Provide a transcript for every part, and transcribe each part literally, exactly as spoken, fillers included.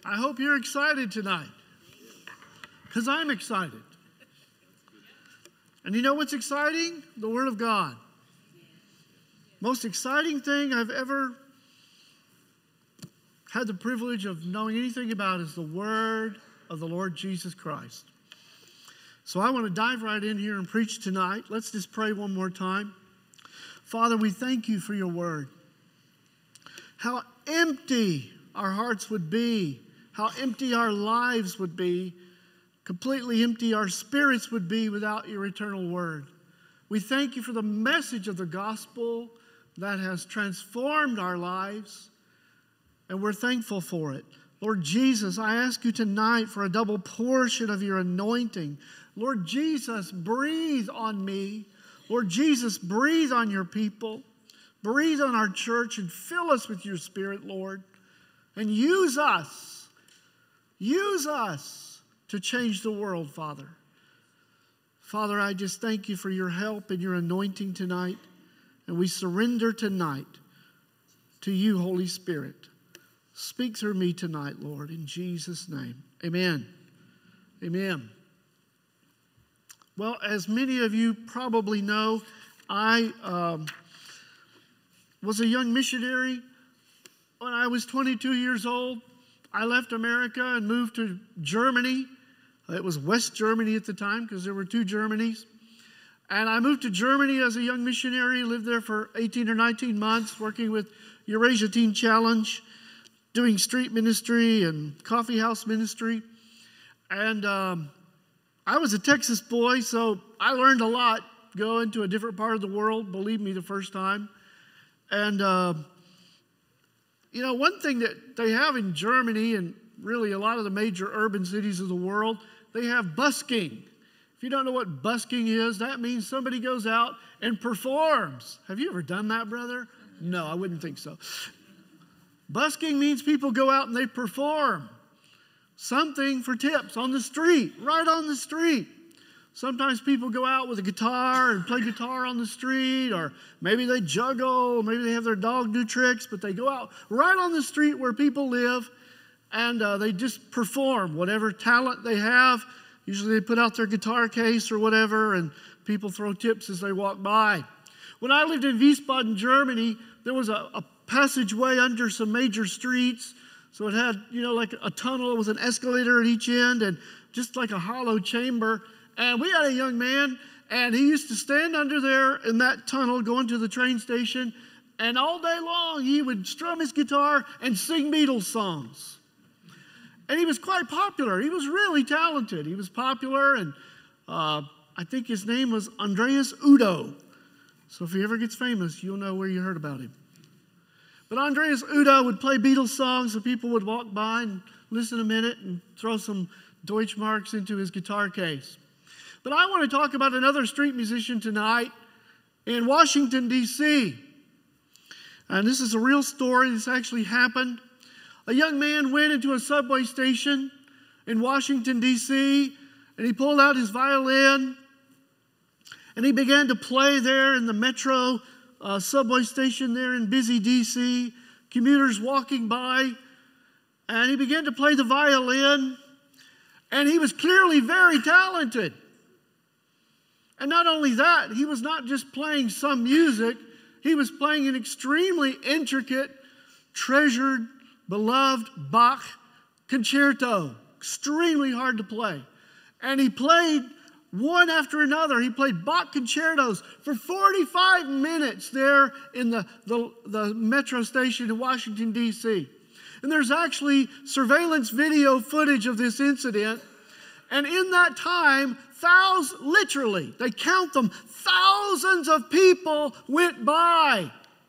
I hope you're excited tonight, because I'm excited. And you know what's exciting? The Word of God. Most exciting thing I've ever had the privilege of knowing anything about is the Word of the Lord Jesus Christ. So I want to dive right in here and preach tonight. Let's just pray one more time. Father, we thank you for your Word. How empty our hearts would be, how empty our lives would be, completely empty our spirits would be without your eternal Word. We thank you for the message of the gospel that has transformed our lives, and we're thankful for it. Lord Jesus, I ask you tonight for a double portion of your anointing. Lord Jesus, breathe on me. Lord Jesus, breathe on your people. Breathe on our church and fill us with your Spirit, Lord. And use us. Use us to change the world, Father. Father, I just thank you for your help and your anointing tonight. And we surrender tonight to you, Holy Spirit. Speak through me tonight, Lord, in Jesus' name. Amen. Amen. Well, as many of you probably know, I um, was a young missionary when I was twenty-two years old. I left America and moved to Germany. It was West Germany at the time because there were two Germanys. And I moved to Germany as a young missionary, lived there for eighteen or nineteen months, working with Eurasia Teen Challenge, doing street ministry and coffee house ministry. And um, I was a Texas boy, so I learned a lot going to a different part of the world, believe me, the first time. And, uh, you know, one thing that they have in Germany and really a lot of the major urban cities of the world, they have busking. If you don't know what busking is, that means somebody goes out and performs. Have you ever done that, brother? No, I wouldn't think so. Busking means people go out and they perform something for tips on the street, right on the street. Sometimes people go out with a guitar and play guitar on the street, or maybe they juggle, maybe they have their dog do tricks, but they go out right on the street where people live, and uh, they just perform whatever talent they have. Usually they put out their guitar case or whatever, and people throw tips as they walk by. When I lived in Wiesbaden, Germany, there was a, a passageway under some major streets. So it had, you know, like a tunnel with an escalator at each end and just like a hollow chamber. And we had a young man, and he used to stand under there in that tunnel going to the train station, and all day long he would strum his guitar and sing Beatles songs. And he was quite popular. He was really talented. He was popular, and uh, I think his name was Andreas Udo. So if he ever gets famous, you'll know where you heard about him. But Andreas Udo would play Beatles songs, and people would walk by and listen a minute and throw some Deutschmarks into his guitar case. But I want to talk about another street musician tonight in Washington, D C And this is a real story. This actually happened. A young man went into a subway station in Washington, D C, and he pulled out his violin, and he began to play there in the metro uh, subway station there in busy D C, commuters walking by, and he began to play the violin, and he was clearly very talented. And not only that, he was not just playing some music, he was playing an extremely intricate, treasured, beloved Bach concerto, extremely hard to play. And he played one after another. He played Bach concertos for forty-five minutes there in the, the, the metro station in Washington, D C And there's actually surveillance video footage of this incident. And in that time, thousands, literally, they count them, thousands of people went by.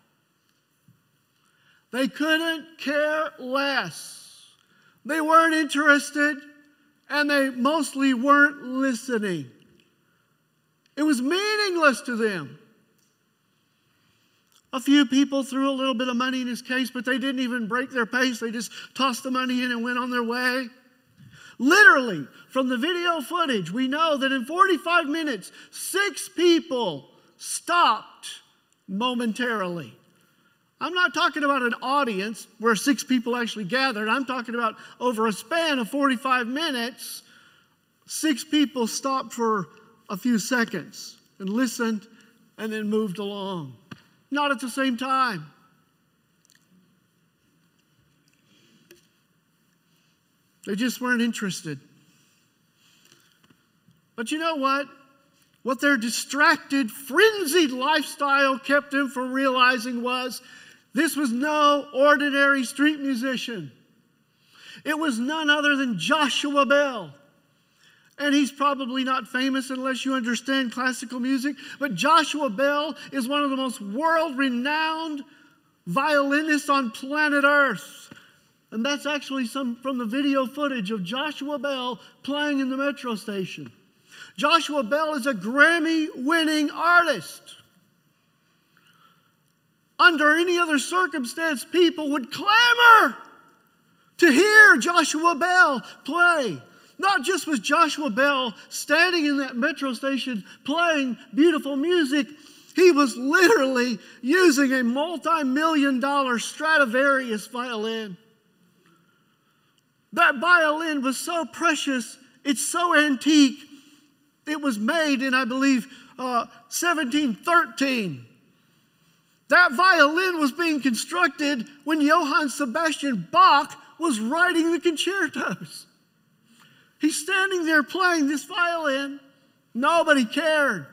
They couldn't care less. They weren't interested, and they mostly weren't listening. It was meaningless to them. A few people threw a little bit of money in his case, but they didn't even break their pace. They just tossed the money in and went on their way. Literally, from the video footage, we know that in forty-five minutes, six people stopped momentarily. I'm not talking about an audience where six people actually gathered. I'm talking about over a span of forty-five minutes, six people stopped for a few seconds and listened and then moved along. Not at the same time. They just weren't interested. But you know what? What their distracted, frenzied lifestyle kept them from realizing was this was no ordinary street musician. It was none other than Joshua Bell. And he's probably not famous unless you understand classical music, but Joshua Bell is one of the most world-renowned violinists on planet Earth. And that's actually some from the video footage of Joshua Bell playing in the metro station. Joshua Bell is a Grammy-winning artist. Under any other circumstance, people would clamor to hear Joshua Bell play. Not just was Joshua Bell standing in that metro station playing beautiful music, he was literally using a multi-million dollar Stradivarius violin. That violin was so precious, it's so antique, it was made in, I believe, uh, seventeen thirteen. That violin was being constructed when Johann Sebastian Bach was writing the concertos. He's standing there playing this violin. Nobody cared.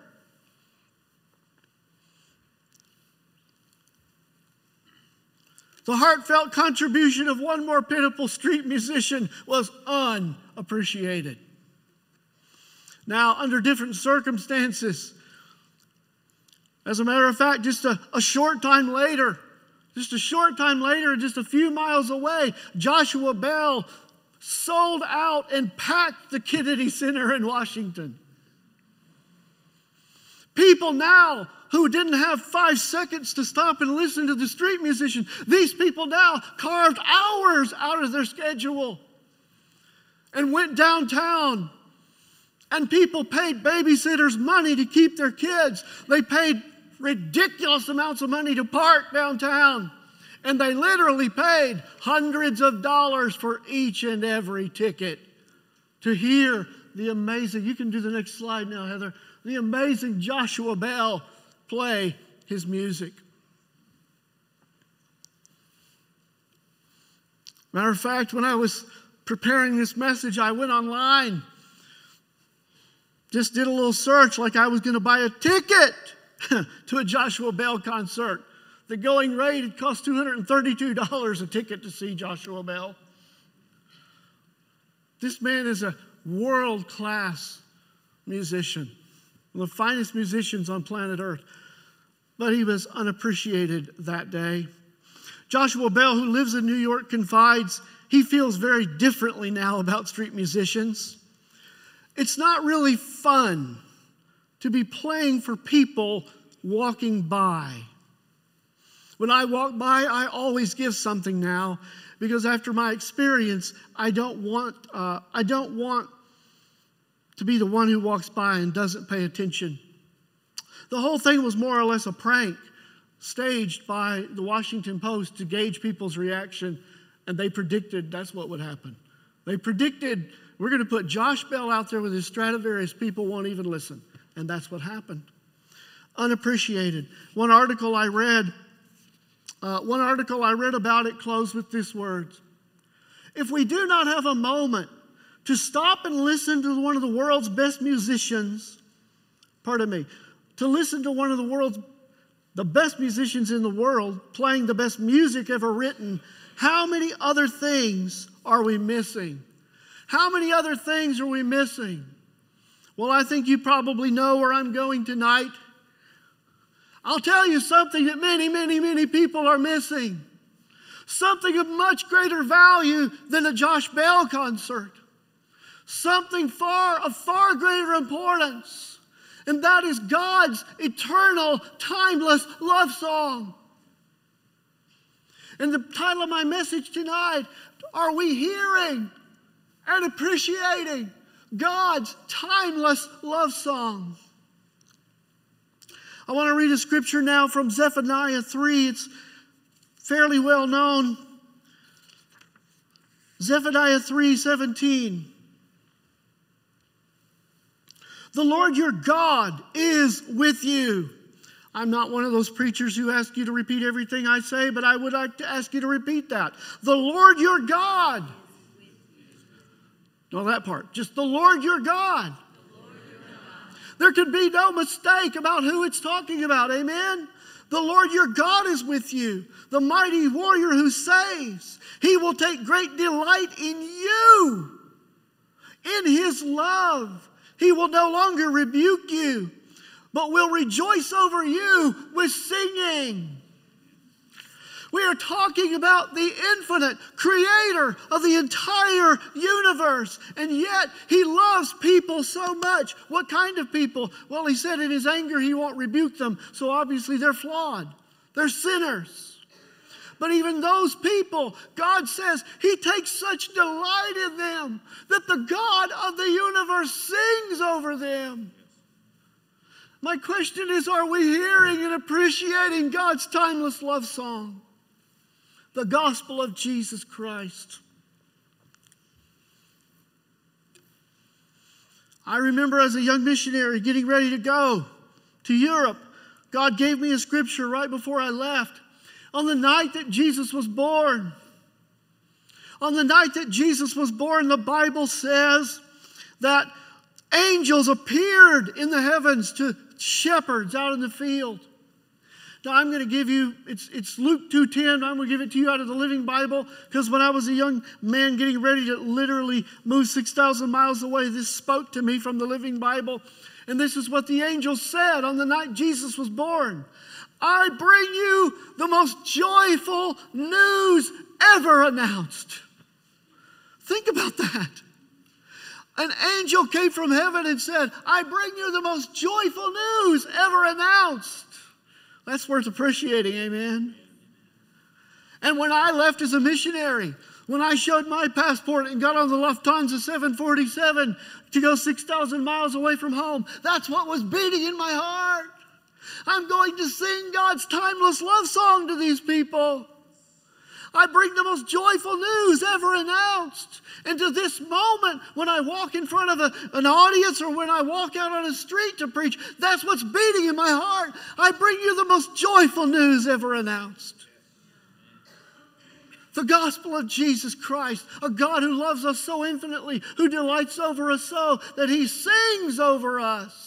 The heartfelt contribution of one more pitiful street musician was unappreciated. Now, under different circumstances, as a matter of fact, just a, a short time later, just a short time later, just a few miles away, Joshua Bell sold out and packed the Kennedy Center in Washington. People now who didn't have five seconds to stop and listen to the street musician, these people now carved hours out of their schedule and went downtown. And people paid babysitters money to keep their kids. They paid ridiculous amounts of money to park downtown. And they literally paid hundreds of dollars for each and every ticket to hear the amazing, you can do the next slide now, Heather, the amazing Joshua Bell play his music. Matter of fact, when I was preparing this message, I went online, just did a little search like I was going to buy a ticket to a Joshua Bell concert. The going rate, it cost two hundred thirty-two dollars a ticket to see Joshua Bell. This man is a world-class musician, one of the finest musicians on planet Earth. But he was unappreciated that day. Joshua Bell, who lives in New York, confides he feels very differently now about street musicians. It's not really fun to be playing for people walking by. When I walk by, I always give something now because after my experience, I don't want uh, I don't want to be the one who walks by and doesn't pay attention. The whole thing was more or less a prank staged by the Washington Post to gauge people's reaction, and they predicted that's what would happen. They predicted we're going to put Josh Bell out there with his Stradivarius, people won't even listen, and that's what happened. Unappreciated. One article I read, uh, one article I read about it closed with these words: if we do not have a moment to stop and listen to one of the world's best musicians, pardon me, to listen to one of the world's, the best musicians in the world playing the best music ever written, how many other things are we missing? How many other things are we missing? Well, I think you probably know where I'm going tonight. I'll tell you something that many, many, many people are missing. Something of much greater value than a Josh Bell concert. Something far of far greater importance. And that is God's eternal, timeless love song. And the title of my message tonight, are we hearing and appreciating God's timeless love song? I want to read a scripture now from Zephaniah three. It's fairly well known. Zephaniah three seventeen. The Lord your God is with you. I'm not one of those preachers who ask you to repeat everything I say, but I would like to ask you to repeat that. The Lord your God. No, that part. Just the Lord your God. There could be no mistake about who it's talking about. Amen? The Lord your God is with you, the mighty warrior who saves. He will take great delight in you, in his love. He will no longer rebuke you, but will rejoice over you with singing. We are talking about the infinite creator of the entire universe. And yet he loves people so much. What kind of people? Well, he said in his anger he won't rebuke them. So obviously they're flawed. They're sinners. But even those people, God says he takes such delight in them that the God of the universe sings over them. My question is, are we hearing and appreciating God's timeless love song? The gospel of Jesus Christ. I remember as a young missionary getting ready to go to Europe. God gave me a scripture right before I left. On the night that Jesus was born, on the night that Jesus was born, the Bible says that angels appeared in the heavens to shepherds out in the field. Now I'm going to give you, it's, it's Luke two ten. I'm going to give it to you out of the Living Bible, because when I was a young man getting ready to literally move six thousand miles away, this spoke to me from the Living Bible. And this is what the angel said on the night Jesus was born. I bring you the most joyful news ever announced. Think about that. An angel came from heaven and said, I bring you the most joyful news ever announced. That's worth appreciating, amen? And when I left as a missionary, when I showed my passport and got on the Lufthansa seven forty-seven to go six thousand miles away from home, that's what was beating in my heart. I'm going to sing God's timeless love song to these people. I bring the most joyful news ever announced. And to this moment, when I walk in front of a, an audience or when I walk out on a street to preach, that's what's beating in my heart. I bring you the most joyful news ever announced. The gospel of Jesus Christ, a God who loves us so infinitely, who delights over us so that he sings over us.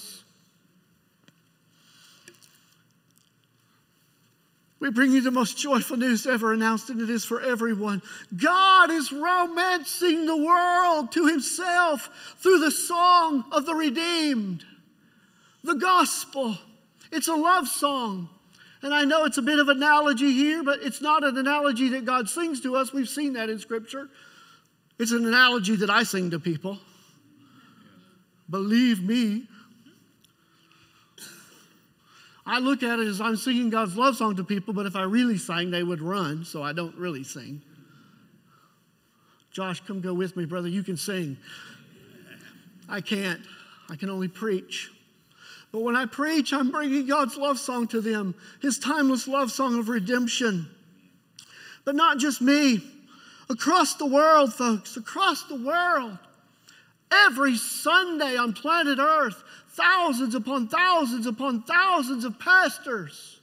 We bring you the most joyful news ever announced, and it is for everyone. God is romancing the world to himself through the song of the redeemed. The gospel. It's a love song. And I know it's a bit of an analogy here, but it's not an analogy that God sings to us. We've seen that in Scripture. It's an analogy that I sing to people. Believe me. I look at it as I'm singing God's love song to people, but if I really sang, they would run, so I don't really sing. Josh, come go with me, brother. You can sing. I can't. I can only preach. But when I preach, I'm bringing God's love song to them, his timeless love song of redemption. But not just me. Across the world, folks, across the world, every Sunday on planet Earth, thousands upon thousands upon thousands of pastors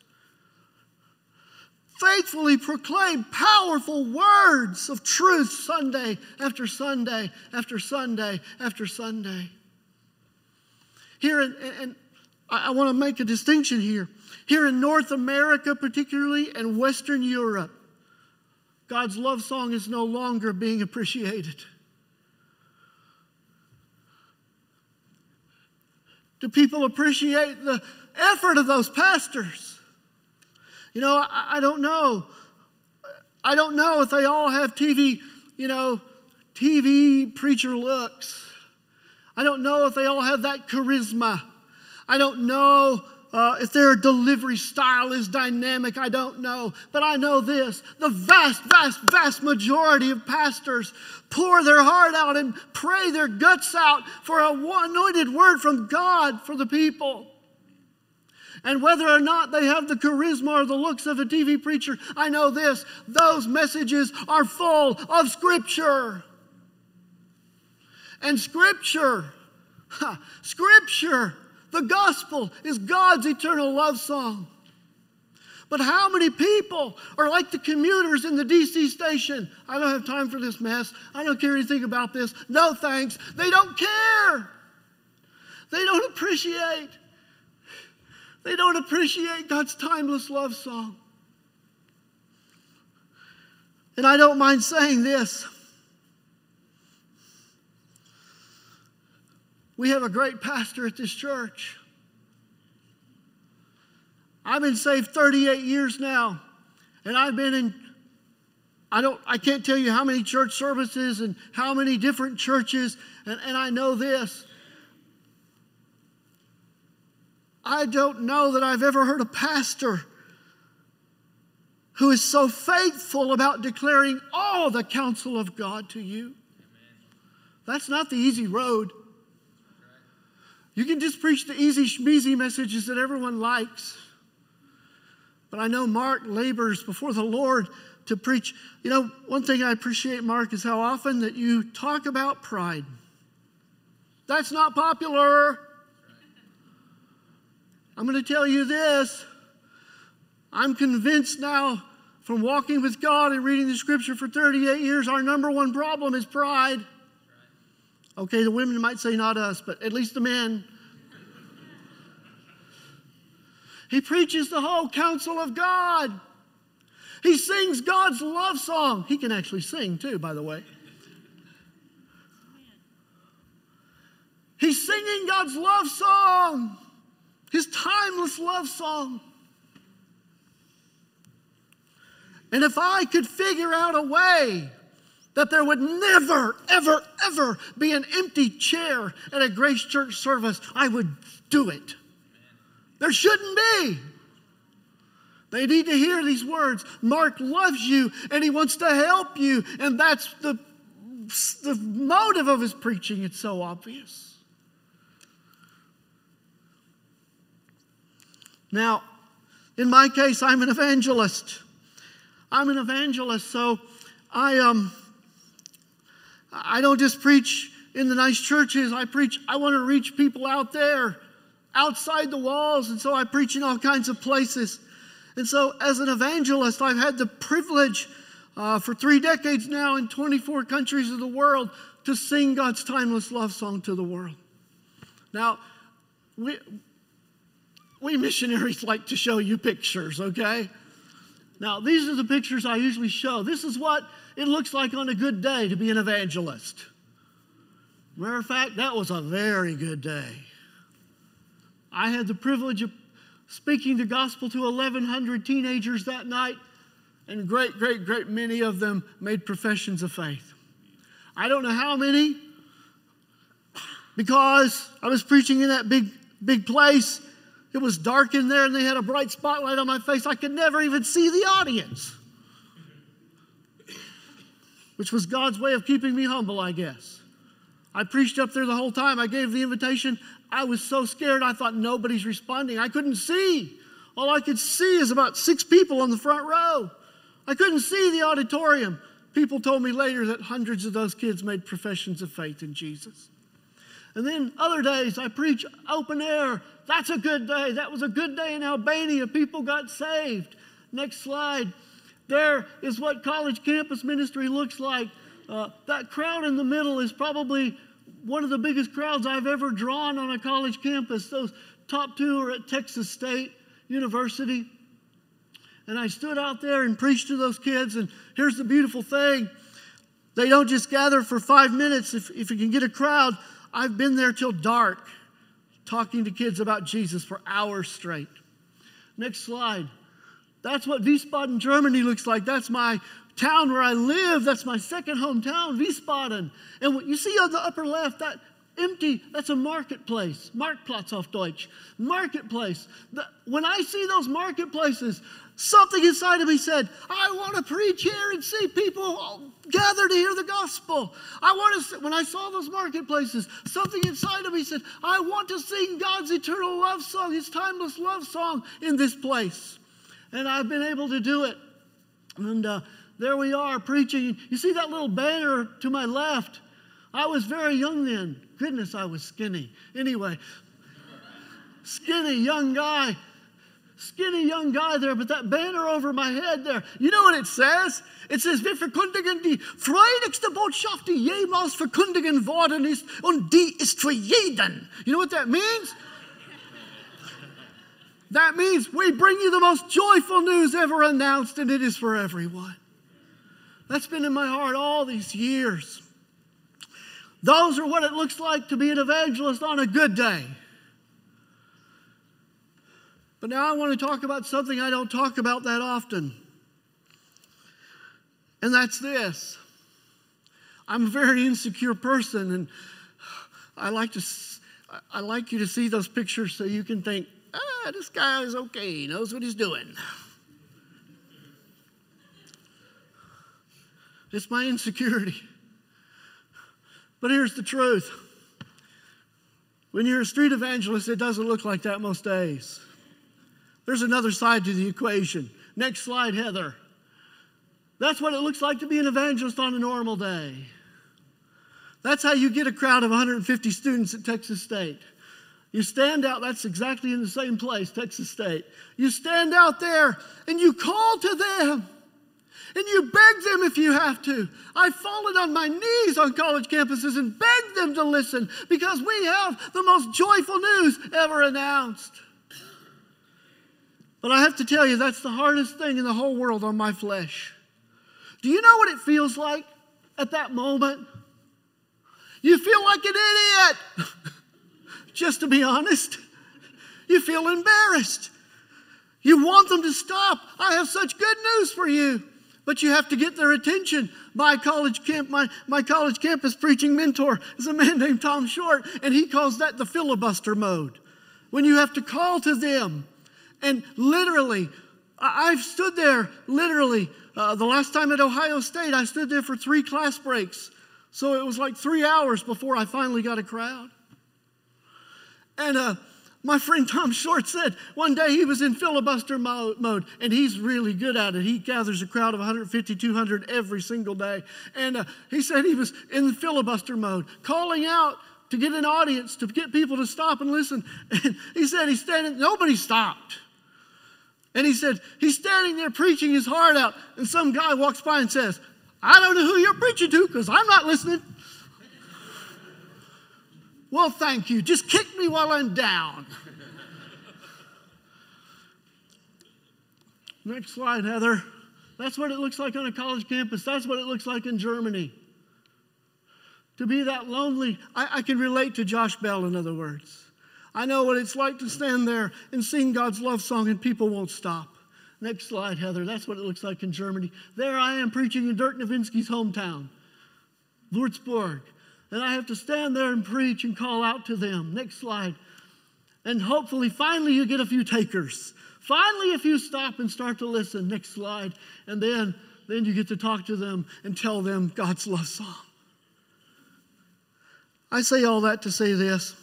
faithfully proclaim powerful words of truth Sunday after Sunday after Sunday after Sunday. Here, in, and I, I want to make a distinction here. Here in North America particularly, and Western Europe, God's love song is no longer being appreciated. Do people appreciate the effort of those pastors? You know, I, I don't know. I don't know if they all have T V, you know, T V preacher looks. I don't know if they all have that charisma. I don't know uh, if their delivery style is dynamic. I don't know. But I know this. The vast, vast, vast majority of pastors pour their heart out and pray their guts out for a anointed word from God for the people. And whether or not they have the charisma or the looks of a T V preacher, I know this, those messages are full of Scripture. And Scripture, ha, Scripture, the gospel is God's eternal love song. But how many people are like the commuters in the D C station? I don't have time for this mess. I don't care anything about this. No thanks. They don't care. They don't appreciate. They don't appreciate God's timeless love song. And I don't mind saying this. We have a great pastor at this church. I've been saved thirty-eight years now, and I've been in, I don't, I can't tell you how many church services and how many different churches, and, and I know this. I don't know that I've ever heard a pastor who is so faithful about declaring all the counsel of God to you. Amen. That's not the easy road. You can just preach the easy schmeezy messages that everyone likes. But I know Mark labors before the Lord to preach. You know, one thing I appreciate, Mark, is how often that you talk about pride. That's not popular. I'm going to tell you this. I'm convinced now from walking with God and reading the Scripture for thirty-eight years, our number one problem is pride. Okay, the women might say not us, but at least the men. He preaches the whole counsel of God. He sings God's love song. He can actually sing too, by the way. He's singing God's love song. His timeless love song. And if I could figure out a way that there would never, ever, ever be an empty chair at a Grace Church service, I would do it. There shouldn't be. They need to hear these words. Mark loves you and he wants to help you. And that's the, the motive of his preaching. It's so obvious. Now, in my case, I'm an evangelist. I'm an evangelist, so I um I don't just preach in the nice churches. I preach, I want to reach people out there, outside the walls, and so I preach in all kinds of places. And so as an evangelist, I've had the privilege uh, for three decades now in twenty-four countries of the world to sing God's timeless love song to the world. Now, we, we missionaries like to show you pictures, okay? Now, these are the pictures I usually show. This is what it looks like on a good day to be an evangelist. Matter of fact, that was a very good day. I had the privilege of speaking the gospel to eleven hundred teenagers that night, and great, great, great many of them made professions of faith. I don't know how many, because I was preaching in that big, big place. It was dark in there, and they had a bright spotlight on my face. I could never even see the audience, which was God's way of keeping me humble, I guess. I preached up there the whole time. I gave the invitation. I was so scared, I thought nobody's responding. I couldn't see. All I could see is about six people on the front row. I couldn't see the auditorium. People told me later that hundreds of those kids made professions of faith in Jesus. And then other days I preach open air. That's a good day. That was a good day in Albania. People got saved. Next slide. There is what college campus ministry looks like. Uh, that crowd in the middle is probably one of the biggest crowds I've ever drawn on a college campus. Those top two are at Texas State University. And I stood out there and preached to those kids. And here's the beautiful thing. They don't just gather for five minutes. If, if you can get a crowd, I've been there till dark talking to kids about Jesus for hours straight. Next slide. That's what Wiesbaden, Germany looks like. That's my town where I live. That's my second hometown, Wiesbaden. And what you see on the upper left, that empty, that's a marketplace. Marktplatz auf Deutsch. Marketplace. The, when I see those marketplaces, something inside of me said, I want to preach here and see people gather to hear the gospel. I want to, when I saw those marketplaces, something inside of me said, I want to sing God's eternal love song, his timeless love song in this place. And I've been able to do it. And uh, there we are preaching. You see that little banner to my left? I was very young then. Goodness, I was skinny. Anyway, skinny young guy. Skinny young guy there, but that banner over my head there, you know what it says? It says, wir verkündigen die freudigste Botschaft, die jemals verkündigen worden ist, und die ist für jeden. You know what that means? That means we bring you the most joyful news ever announced, and it is for everyone. That's been in my heart all these years. Those are what it looks like to be an evangelist on a good day. But now I want to talk about something I don't talk about that often. And that's this. I'm a very insecure person, and I like to I like you to see those pictures so you can think, ah, this guy is okay, he knows what he's doing. It's my insecurity. But here's the truth. When you're a street evangelist, it doesn't look like that most days. There's another side to the equation. Next slide, Heather. That's what it looks like to be an evangelist on a normal day. That's how you get a crowd of one hundred fifty students at Texas State. You stand out, that's exactly in the same place, Texas State. You stand out there and you call to them. And you beg them if you have to. I've fallen on my knees on college campuses and begged them to listen because we have the most joyful news ever announced. But I have to tell you, that's the hardest thing in the whole world on my flesh. Do you know what it feels like at that moment? You feel like an idiot. Just to be honest. You feel embarrassed. You want them to stop. I have such good news for you. But you have to get their attention. My college camp, my, my college campus preaching mentor is a man named Tom Short, and he calls that the filibuster mode. When you have to call to them. And literally, I've stood there, literally, uh, the last time at Ohio State, I stood there for three class breaks. So it was like three hours before I finally got a crowd. And uh, my friend Tom Short said one day he was in filibuster mo- mode, and he's really good at it. He gathers a crowd of one hundred fifty, two hundred every single day. And uh, he said he was in the filibuster mode, calling out to get an audience, to get people to stop and listen. And he said he's standing, nobody stopped. And he said he's standing there preaching his heart out, and some guy walks by and says, I don't know who you're preaching to because I'm not listening. Well, thank you. Just kick me while I'm down. Next slide, Heather. That's what it looks like on a college campus. That's what it looks like in Germany. To be that lonely, I, I can relate to Josh Bell, in other words. I know what it's like to stand there and sing God's love song and people won't stop. Next slide, Heather. That's what it looks like in Germany. There I am preaching in Dirk Nowitzki's hometown, Würzburg. And I have to stand there and preach and call out to them. Next slide. And hopefully, finally, you get a few takers. Finally, if you stop and start to listen. Next slide. And then, then you get to talk to them and tell them God's love song. I say all that to say this.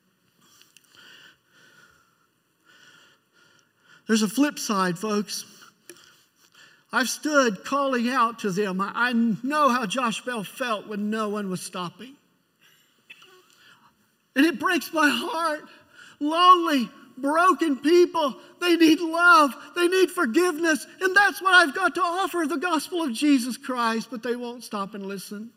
There's a flip side, folks. I've stood calling out to them. I, I know how Josh Bell felt when no one was stopping. And it breaks my heart. Lonely, broken people, they need love. They need forgiveness. And that's what I've got to offer, the gospel of Jesus Christ. But they won't stop and listen.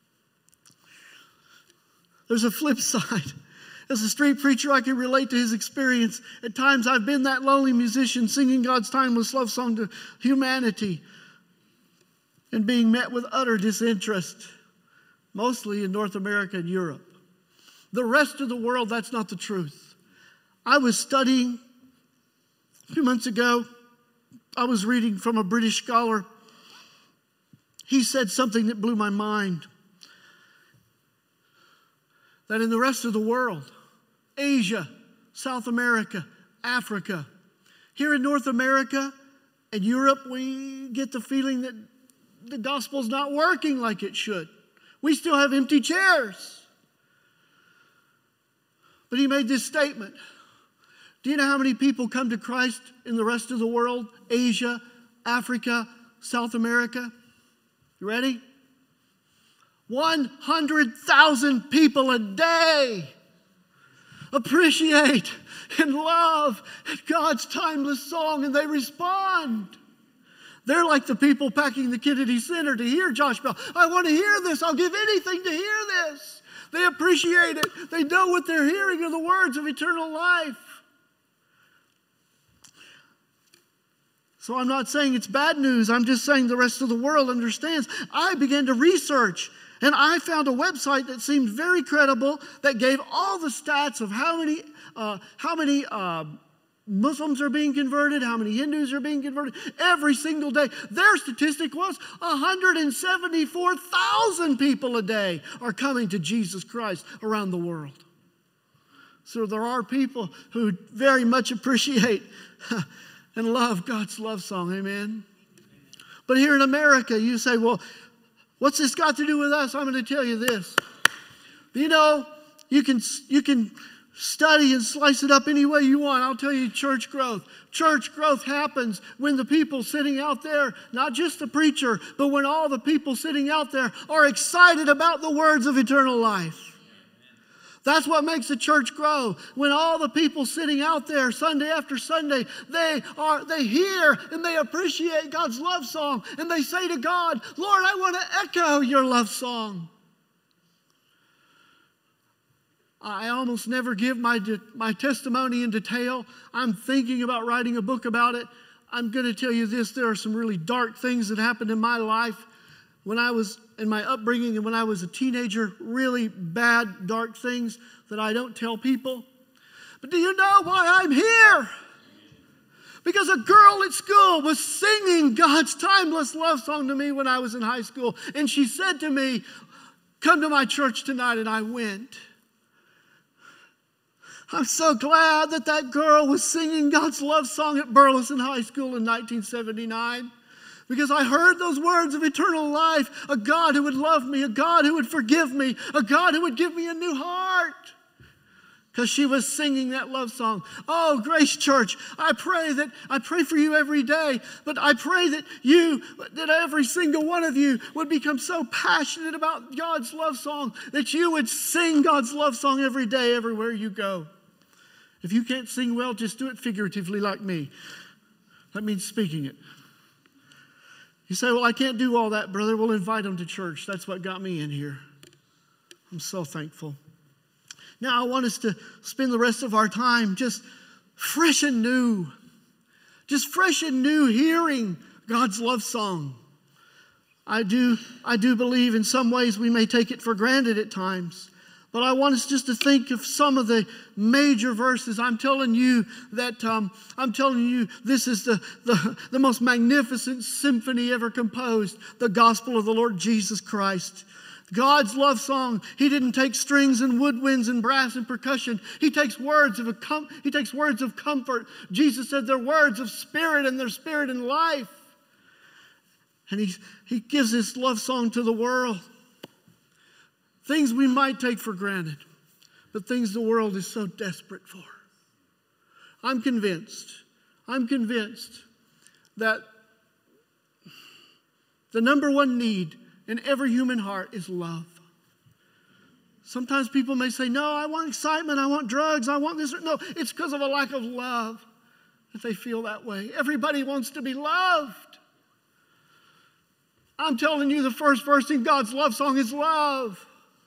There's a flip side. As a street preacher, I can relate to his experience. At times, I've been that lonely musician singing God's timeless love song to humanity and being met with utter disinterest, mostly in North America and Europe. The rest of the world, that's not the truth. I was studying a few months ago. I was reading from a British scholar. He said something that blew my mind. that in the rest of the world, Asia, South America, Africa, here in North America and Europe, we get the feeling that the gospel's not working like it should. We still have empty chairs. But he made this statement. Do you know how many people come to Christ in the rest of the world? Asia, Africa, South America? You ready? one hundred thousand people a day appreciate and love God's timeless song, and they respond. They're like the people packing the Kennedy Center to hear Josh Bell. I want to hear this. I'll give anything to hear this. They appreciate it. They know what they're hearing are the words of eternal life. So I'm not saying it's bad news. I'm just saying the rest of the world understands. I began to research, and I found a website that seemed very credible that gave all the stats of how many, uh, how many uh, Muslims are being converted, how many Hindus are being converted every single day. Their statistic was one hundred seventy-four thousand people a day are coming to Jesus Christ around the world. So there are people who very much appreciate and love God's love song. Amen. But here in America, you say, well, what's this got to do with us? I'm going to tell you this. You know, you can, you can study and slice it up any way you want. I'll tell you, church growth. Church growth happens when the people sitting out there, not just the preacher, but when all the people sitting out there are excited about the words of eternal life. That's what makes the church grow. When all the people sitting out there Sunday after Sunday, they are they hear and they appreciate God's love song, and they say to God, Lord, I want to echo your love song. I almost never give my, my testimony in detail. I'm thinking about writing a book about it. I'm going to tell you this. There are some really dark things that happened in my life when I was in my upbringing and when I was a teenager. Really bad, dark things that I don't tell people. But do you know why I'm here? Because a girl at school was singing God's timeless love song to me when I was in high school. And she said to me, come to my church tonight, and I went. I'm so glad that that girl was singing God's love song at Burleson High School in nineteen seventy-nine. Because I heard those words of eternal life, a God who would love me, a God who would forgive me, a God who would give me a new heart. Because she was singing that love song. Oh, Grace Church, I pray that, I pray for you every day, but I pray that you, that every single one of you would become so passionate about God's love song that you would sing God's love song every day, everywhere you go. If you can't sing well, just do it figuratively like me. That means speaking it. You say, well, I can't do all that, brother. We'll invite them to church. That's what got me in here. I'm so thankful. Now, I want us to spend the rest of our time just fresh and new. Just fresh and new, hearing God's love song. I do, I do believe in some ways we may take it for granted at times. But I want us just to think of some of the major verses. I'm telling you that, um, I'm telling you this is the, the, the most magnificent symphony ever composed, the gospel of the Lord Jesus Christ. God's love song, he didn't take strings and woodwinds and brass and percussion. He takes words of a com- he takes words of comfort. Jesus said they're words of spirit, and they're spirit and life. And he, he gives this love song to the world. Things we might take for granted, but things the world is so desperate for. I'm convinced, I'm convinced that the number one need in every human heart is love. Sometimes people may say, no, I want excitement, I want drugs, I want this. No, it's because of a lack of love that they feel that way. Everybody wants to be loved. I'm telling you, the first verse in God's love song is love.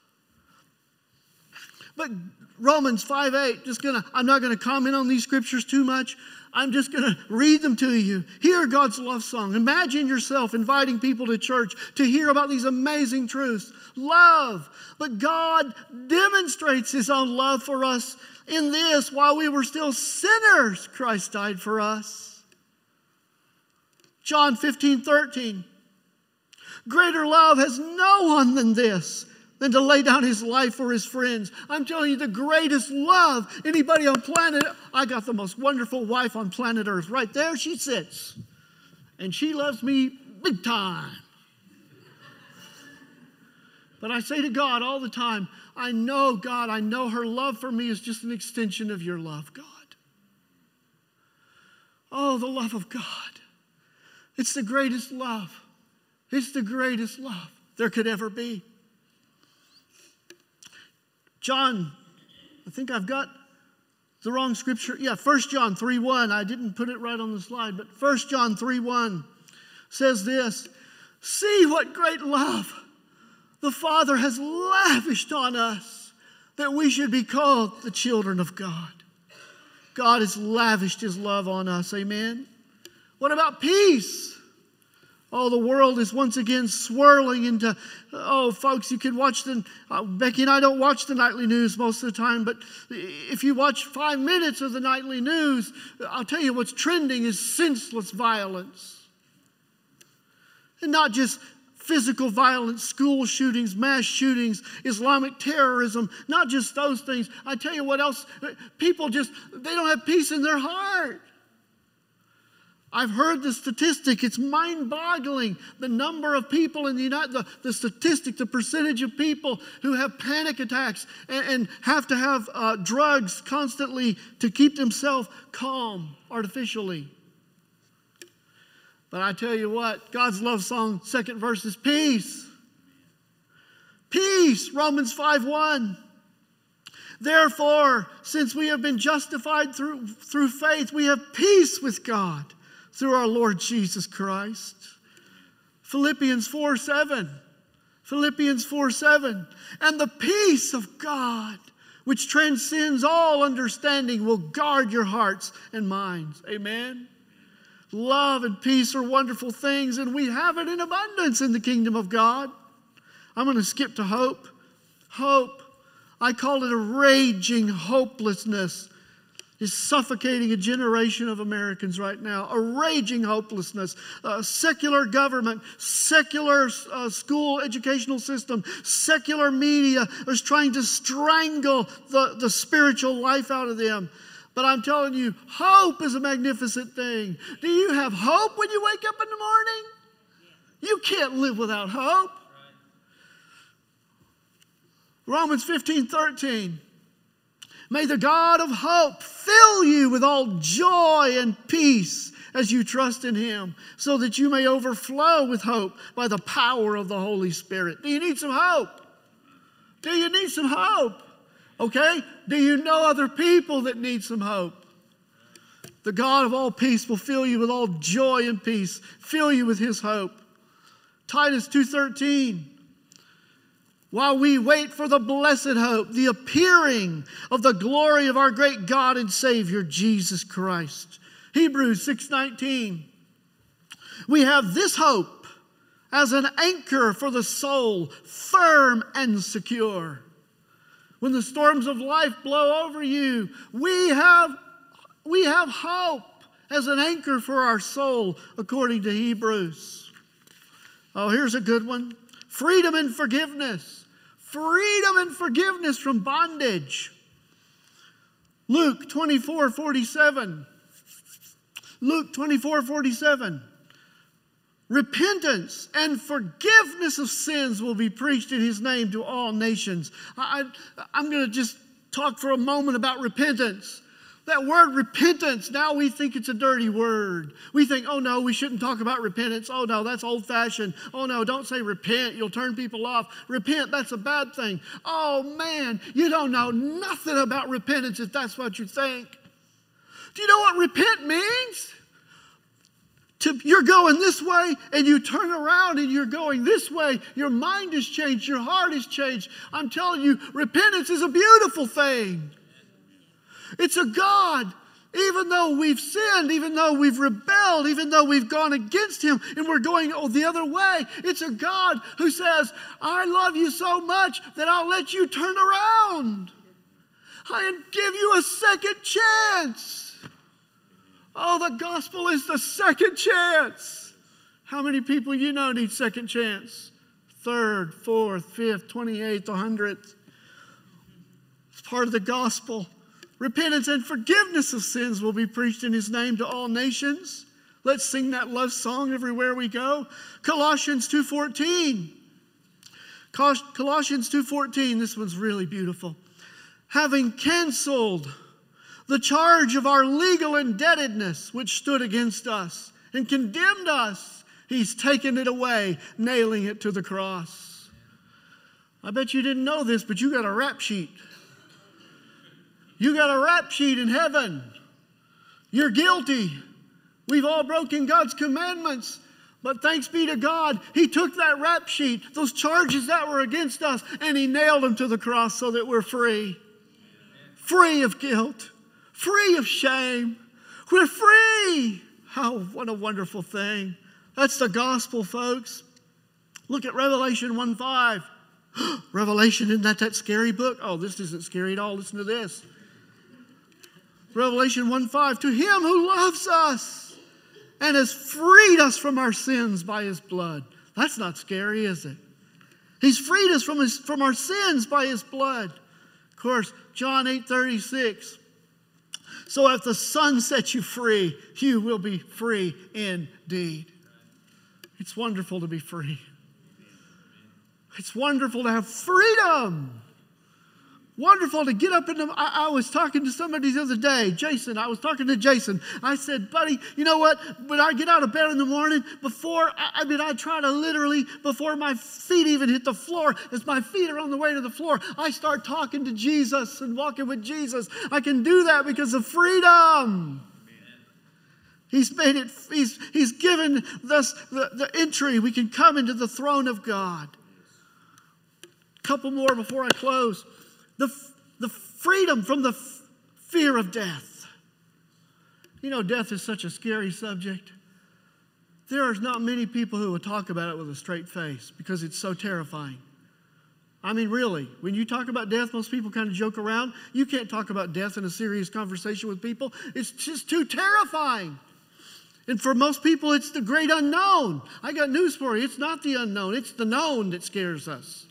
But Romans five eight, just gonna, I'm not going to comment on these scriptures too much. I'm just going to read them to you. Hear God's love song. Imagine yourself inviting people to church to hear about these amazing truths. Love. But God demonstrates his own love for us in this: while we were still sinners, Christ died for us. John fifteen thirteen. Greater love has no one than this, than to lay down his life for his friends. I'm telling you, the greatest love anybody on planet, I got the most wonderful wife on planet Earth. Right there she sits. And she loves me big time. But I say to God all the time, I know, God, I know her love for me is just an extension of your love, God. Oh, the love of God. It's the greatest love. It's the greatest love there could ever be. John, I think I've got the wrong scripture. Yeah, First John three one. I didn't put it right on the slide, but First John three one says this, see what great love the Father has lavished on us, that we should be called the children of God. God has lavished his love on us, amen? What about peace? Oh, the world is once again swirling into, oh, folks, you can watch the, uh, Becky and I don't watch the nightly news most of the time, but if you watch five minutes of the nightly news, I'll tell you what's trending is senseless violence. And not just physical violence, school shootings, mass shootings, Islamic terrorism, not just those things. I tell you what else, people just, they don't have peace in their heart. I've heard the statistic. It's mind-boggling. The number of people in the United, the, the statistic, the percentage of people who have panic attacks and, and have to have uh, drugs constantly to keep themselves calm artificially. But I tell you what, God's love song, second verse is peace. Peace, Romans five one. Therefore, since we have been justified through, through faith, we have peace with God through our Lord Jesus Christ. Philippians four seven. Philippians four seven. And the peace of God, which transcends all understanding, will guard your hearts and minds. Amen. Love and peace are wonderful things, and we have it in abundance in the kingdom of God. I'm going to skip to hope. Hope. I call it a raging hopelessness. Is suffocating a generation of Americans right now. A raging hopelessness. A secular government, secular uh, school educational system, secular media is trying to strangle the, the spiritual life out of them. But I'm telling you, hope is a magnificent thing. Do you have hope when you wake up in the morning? You can't live without hope. Romans fifteen thirteen. May the God of hope fill you with all joy and peace as you trust in him, so that you may overflow with hope by the power of the Holy Spirit. Do you need some hope? Do you need some hope? Okay? Do you know other people that need some hope? The God of all peace will fill you with all joy and peace, fill you with his hope. Titus two thirteen. While we wait for the blessed hope, the appearing of the glory of our great God and Savior, Jesus Christ. Hebrews six nineteen. We have this hope as an anchor for the soul, firm and secure. When the storms of life blow over you, we have, we have hope as an anchor for our soul, according to Hebrews. Oh, here's a good one. Freedom and forgiveness. Freedom and forgiveness from bondage. Luke twenty-four forty-seven. Luke twenty-four forty-seven. Repentance and forgiveness of sins will be preached in his name to all nations. I, I, I'm going to just talk for a moment about repentance. That word repentance, now we think it's a dirty word. We think, oh no, we shouldn't talk about repentance. Oh no, that's old-fashioned. Oh no, don't say repent, you'll turn people off. Repent, that's a bad thing. Oh man, you don't know nothing about repentance if that's what you think. Do you know what repent means? To, you're going this way and you turn around and you're going this way. Your mind has changed, your heart has changed. I'm telling you, repentance is a beautiful thing. It's a God, even though we've sinned, even though we've rebelled, even though we've gone against him and we're going the other way, it's a God who says, I love you so much that I'll let you turn around. I give you a second chance. Oh, the gospel is the second chance. How many people you know need second chance? third, fourth, fifth, twenty-eighth, one hundredth. It's part of the gospel. Repentance and forgiveness of sins will be preached in his name to all nations. Let's sing that love song everywhere we go. Colossians two fourteen. Colossians two fourteen, this one's really beautiful. Having canceled the charge of our legal indebtedness which stood against us and condemned us, he's taken it away, nailing it to the cross. I bet you didn't know this, but you got a rap sheet. You got a rap sheet in heaven. You're guilty. We've all broken God's commandments. But thanks be to God, he took that rap sheet, those charges that were against us, and he nailed them to the cross so that we're free. Free of guilt. Free of shame. We're free. Oh, what a wonderful thing. That's the gospel, folks. Look at Revelation one five. Revelation, isn't that that scary book? Oh, this isn't scary at all. Listen to this. Revelation one five. To him who loves us and has freed us from our sins by his blood. That's not scary, is it? He's freed us from, his, from our sins by his blood. Of course, John eight thirty-six. So if the Son sets you free, you will be free indeed. It's wonderful to be free. It's wonderful to have freedom. Wonderful to get up in the... I, I was talking to somebody the other day, Jason. I was talking to Jason. I said, buddy, you know what? When I get out of bed in the morning, before... I, I mean, I try to literally, before my feet even hit the floor, as my feet are on the way to the floor, I start talking to Jesus and walking with Jesus. I can do that because of freedom. He's made it... He's, he's given us the, the entry. We can come into the throne of God. A couple more before I close. The, the freedom from the f- fear of death. You know, death is such a scary subject. There are not many people who will talk about it with a straight face because it's so terrifying. I mean, really, when you talk about death, most people kind of joke around. You can't talk about death in a serious conversation with people. It's just too terrifying. And for most people, it's the great unknown. I got news for you. It's not the unknown. It's the known that scares us.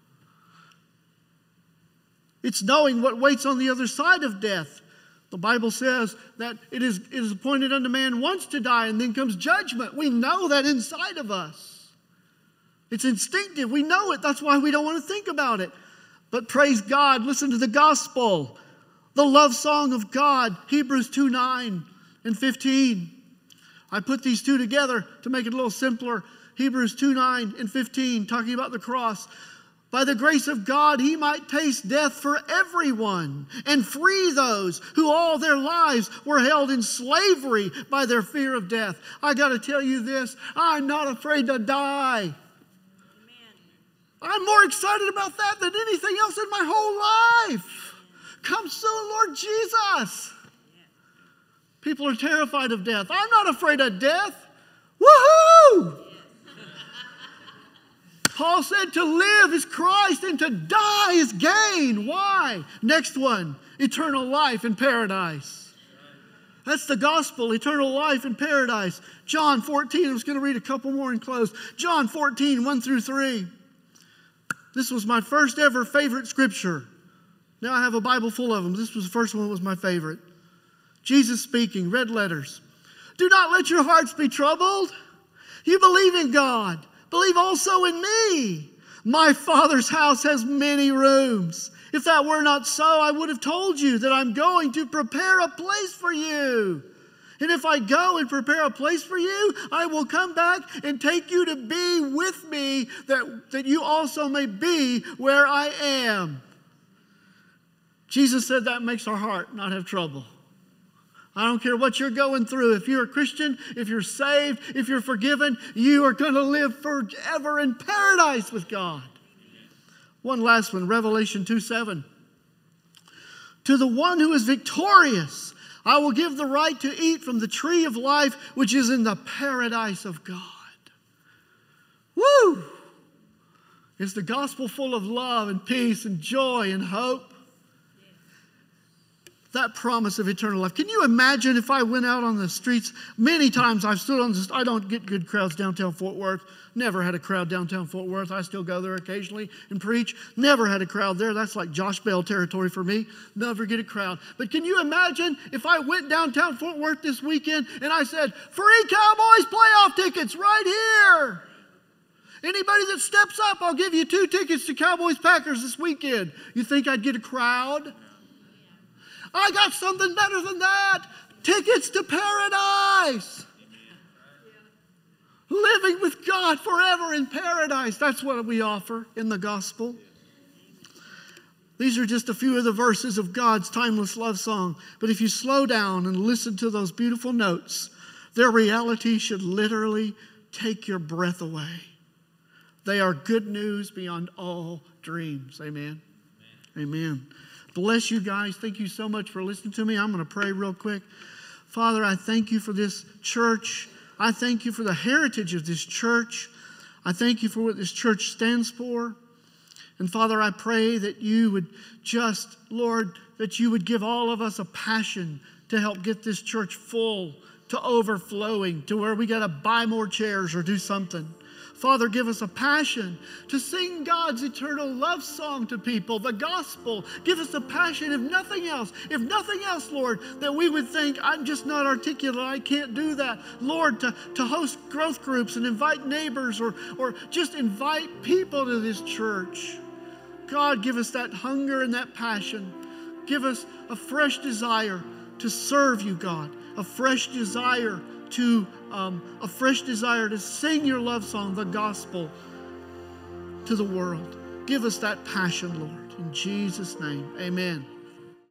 It's knowing what waits on the other side of death. The Bible says that it is, it is appointed unto man once to die, and then comes judgment. We know that inside of us. It's instinctive. We know it. That's why we don't want to think about it. But praise God, listen to the gospel. The love song of God, Hebrews two nine and fifteen. I put these two together to make it a little simpler. Hebrews two nine and fifteen, talking about the cross. By the grace of God, he might taste death for everyone and free those who all their lives were held in slavery by their fear of death. I got to tell you this, I'm not afraid to die. Amen. I'm more excited about that than anything else in my whole life. Come soon, Lord Jesus. People are terrified of death. I'm not afraid of death. Woohoo! Paul said to live is Christ and to die is gain. Why? Next one, eternal life in paradise. That's the gospel, eternal life in paradise. John fourteen, I was going to read a couple more and close. John fourteen, one through three. This was my first ever favorite scripture. Now I have a Bible full of them. This was the first one that was my favorite. Jesus speaking, red letters. Do not let your hearts be troubled. You believe in God. Believe also in me. My Father's house has many rooms. If that were not so, I would have told you that I'm going to prepare a place for you. And if I go and prepare a place for you, I will come back and take you to be with me, that, that you also may be where I am. Jesus said that makes our heart not have trouble. I don't care what you're going through. If you're a Christian, if you're saved, if you're forgiven, you are going to live forever in paradise with God. One last one, Revelation two seven. To the one who is victorious, I will give the right to eat from the tree of life, which is in the paradise of God. Woo! Is the gospel full of love and peace and joy and hope? that promise of eternal life. Can you imagine if I went out on the streets? Many times I've stood on the, I don't get good crowds downtown Fort Worth. Never had a crowd downtown Fort Worth. I still go there occasionally and preach. Never had a crowd there. That's like Josh Bell territory for me. Never get a crowd. But can you imagine if I went downtown Fort Worth this weekend and I said, free Cowboys playoff tickets right here. Anybody that steps up, I'll give you two tickets to Cowboys Packers this weekend. You think I'd get a crowd? I got something better than that. Tickets to paradise. Living with God forever in paradise. That's what we offer in the gospel. These are just a few of the verses of God's timeless love song. But if you slow down and listen to those beautiful notes, their reality should literally take your breath away. They are good news beyond all dreams. Amen. Amen. Amen. Bless you guys. Thank you so much for listening to me. I'm going to pray real quick. Father, I thank you for this church. I thank you for the heritage of this church. I thank you for what this church stands for. And Father, I pray that you would just, Lord, that you would give all of us a passion to help get this church full, to overflowing, to where we got to buy more chairs or do something. Father, give us a passion to sing God's eternal love song to people, the gospel. Give us a passion, if nothing else, if nothing else, Lord, that we would think, I'm just not articulate, I can't do that. Lord, to, to host growth groups and invite neighbors or, or just invite people to this church. God, give us that hunger and that passion. Give us a fresh desire to serve you, God, a fresh desire to um, a fresh desire to sing your love song, the gospel, to the world. Give us that passion, Lord. In Jesus' name, amen.